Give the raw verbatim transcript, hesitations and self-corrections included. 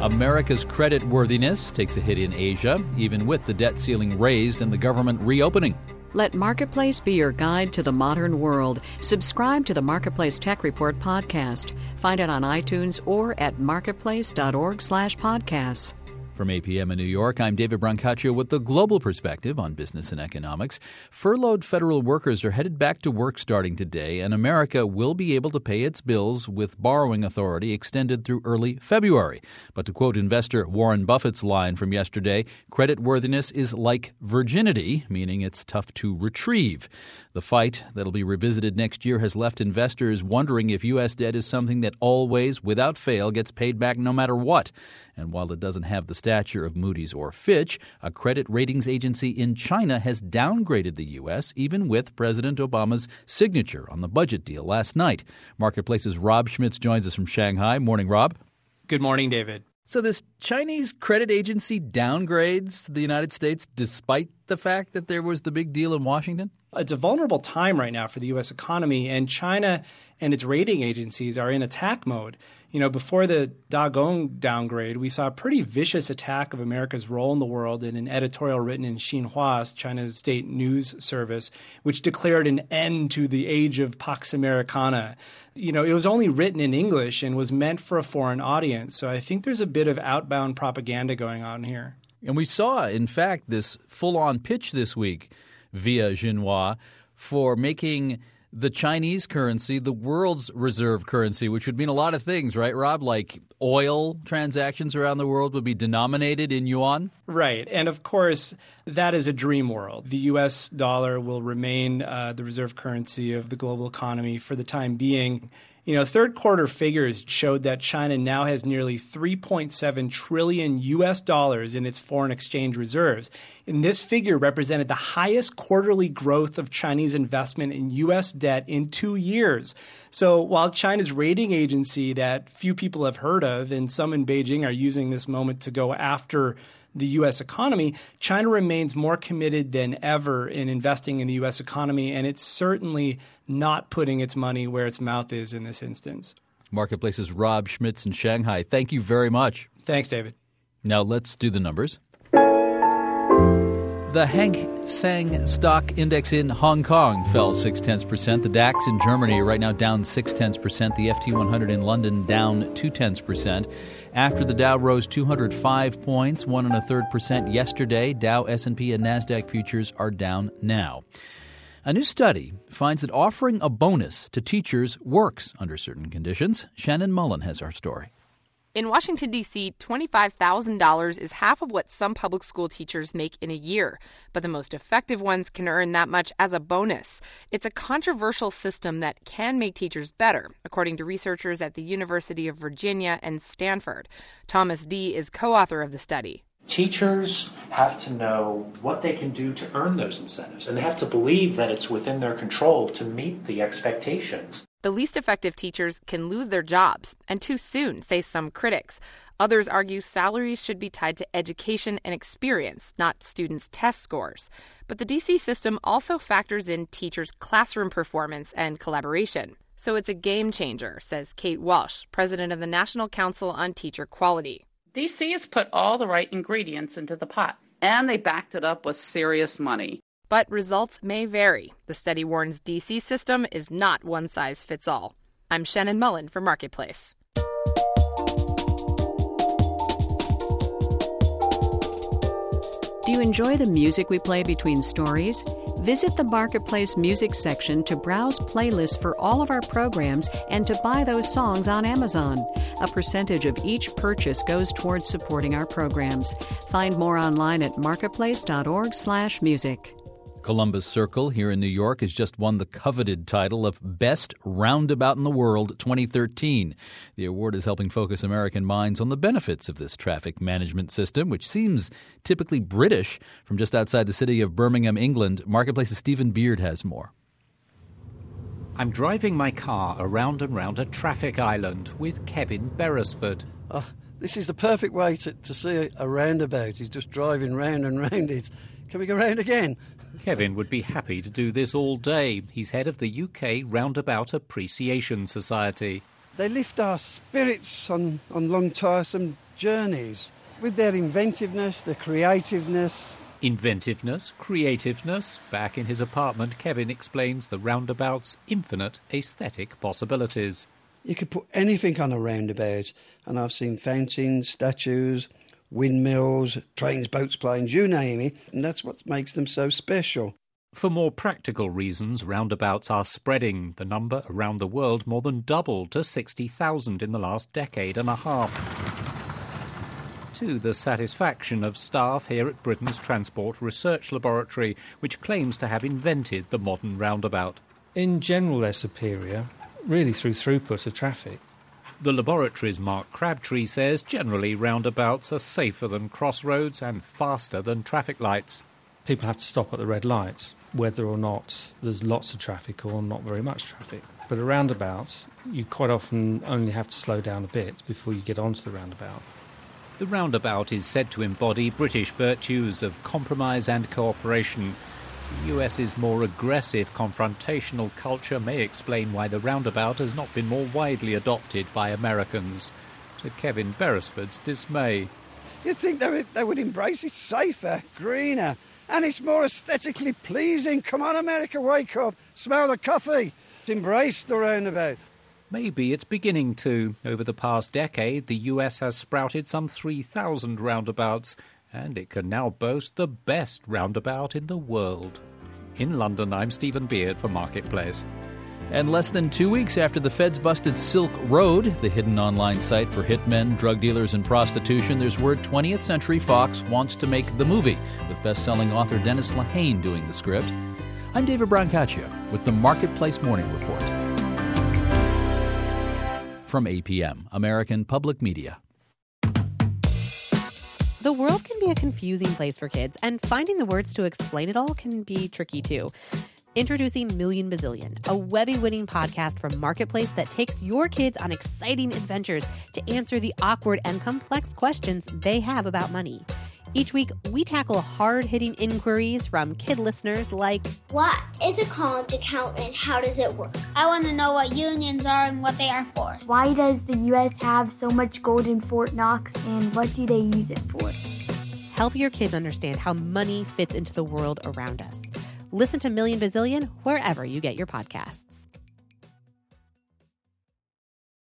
America's credit worthiness takes a hit in Asia, even with the debt ceiling raised and the government reopening. Let Marketplace be your guide to the modern world. Subscribe to the Marketplace Tech Report podcast. Find it on iTunes or at marketplace.org slash podcasts. From A P M in New York, I'm David Brancaccio with the global perspective on business and economics. Furloughed federal workers are headed back to work starting today, and America will be able to pay its bills with borrowing authority extended through early February. But to quote investor Warren Buffett's line from yesterday, creditworthiness is like virginity, meaning it's tough to retrieve. The fight that'll be revisited next year has left investors wondering if U S debt is something that always, without fail, gets paid back no matter what. And while it doesn't have the stature of Moody's or Fitch, a credit ratings agency in China has downgraded the U S, even with President Obama's signature on the budget deal last night. Marketplace's Rob Schmitz joins us from Shanghai. Morning, Rob. Good morning, David. So this Chinese credit agency downgrades the United States despite the fact that there was the big deal in Washington? It's a vulnerable time right now for the U S economy, and China and its rating agencies are in attack mode. You know, before the Dagong downgrade, we saw a pretty vicious attack of America's role in the world in an editorial written in Xinhua, China's state news service, which declared an end to the age of Pax Americana. You know, it was only written in English and was meant for a foreign audience. So I think there's a bit of outbound propaganda going on here. And we saw, in fact, this full-on pitch this week via Xinhua for making the Chinese currency the world's reserve currency, which would mean a lot of things, right, Rob? Like oil transactions around the world would be denominated in yuan? Right. And of course, that is a dream world. The U S dollar will remain uh, the reserve currency of the global economy for the time being. You know, third quarter figures showed that China now has nearly three point seven trillion U S dollars in its foreign exchange reserves. And this figure represented the highest quarterly growth of Chinese investment in U S debt in two years. So while China's rating agency that few people have heard of, and some in Beijing are using this moment to go after the U S economy, China remains more committed than ever in investing in the U S economy, and it's certainly not putting its money where its mouth is in this instance. Marketplace's Rob Schmitz in Shanghai. Thank you very much. Thanks, David. Now let's do the numbers. The Hang Seng Stock Index in Hong Kong fell six tenths percent. The DAX in Germany right now down six tenths percent. The F T one hundred in London down two tenths percent. After the Dow rose two hundred five points, one and a third percent yesterday, Dow, S and P, and NASDAQ futures are down now. A new study finds that offering a bonus to teachers works under certain conditions. Shannon Mullen has our story. In Washington, D C, twenty-five thousand dollars is half of what some public school teachers make in a year. But the most effective ones can earn that much as a bonus. It's a controversial system that can make teachers better, according to researchers at the University of Virginia and Stanford. Thomas Dee is co-author of the study. Teachers have to know what they can do to earn those incentives, and they have to believe that it's within their control to meet the expectations. The least effective teachers can lose their jobs, and too soon, say some critics. Others argue salaries should be tied to education and experience, not students' test scores. But the D C system also factors in teachers' classroom performance and collaboration. So it's a game changer, says Kate Walsh, president of the National Council on Teacher Quality. D C has put all the right ingredients into the pot, and they backed it up with serious money. But results may vary. The study warns D C system is not one size fits all. I'm Shannon Mullen for Marketplace. Do you enjoy the music we play between stories? Visit the Marketplace music section to browse playlists for all of our programs and to buy those songs on Amazon. A percentage of each purchase goes towards supporting our programs. Find more online at marketplace.org slash music. Columbus Circle here in New York has just won the coveted title of Best Roundabout in the World twenty thirteen. The award is helping focus American minds on the benefits of this traffic management system, which seems typically British. From just outside the city of Birmingham, England, Marketplace's Stephen Beard has more. I'm driving my car around and round a traffic island with Kevin Beresford. Oh, this is the perfect way to, to see a, a roundabout. He's just driving round and round it. Can we go round again? Kevin would be happy to do this all day. He's head of the U K Roundabout Appreciation Society. They lift our spirits on, on long, tiresome journeys with their inventiveness, their creativeness. Inventiveness, creativeness. Back in his apartment, Kevin explains the roundabout's infinite aesthetic possibilities. You could put anything on a roundabout, and I've seen fountains, statues, windmills, trains, boats, planes, you name it, and that's what makes them so special. For more practical reasons, roundabouts are spreading. The number around the world more than doubled to sixty thousand in the last decade and a half. To the satisfaction of staff here at Britain's Transport Research Laboratory, which claims to have invented the modern roundabout. In general, they're superior, really through throughput of traffic. The laboratory's Mark Crabtree says generally roundabouts are safer than crossroads and faster than traffic lights. People have to stop at the red lights, whether or not there's lots of traffic or not very much traffic. But a roundabout, you quite often only have to slow down a bit before you get onto the roundabout. The roundabout is said to embody British virtues of compromise and cooperation. The U S's more aggressive confrontational culture may explain why the roundabout has not been more widely adopted by Americans, to Kevin Beresford's dismay. You'd think they would, they would embrace it safer, greener, and it's more aesthetically pleasing. Come on, America, wake up, smell the coffee, embrace the roundabout. Maybe it's beginning to. Over the past decade, the U S has sprouted some three thousand roundabouts, and it can now boast the best roundabout in the world. In London, I'm Stephen Beard for Marketplace. And less than two weeks after the feds busted Silk Road, the hidden online site for hitmen, drug dealers, and prostitution, there's word twentieth Century Fox wants to make the movie, with best-selling author Dennis Lehane doing the script. I'm David Brancaccio with the Marketplace Morning Report. From A P M, American Public Media. The world can be a confusing place for kids, and finding the words to explain it all can be tricky too. Introducing Million Bazillion, a Webby-winning podcast from Marketplace that takes your kids on exciting adventures to answer the awkward and complex questions they have about money. Each week, we tackle hard-hitting inquiries from kid listeners like, what is a college account and how does it work? I want to know what unions are and what they are for. Why does the U S have so much gold in Fort Knox and what do they use it for? Help your kids understand how money fits into the world around us. Listen to Million Bazillion wherever you get your podcasts.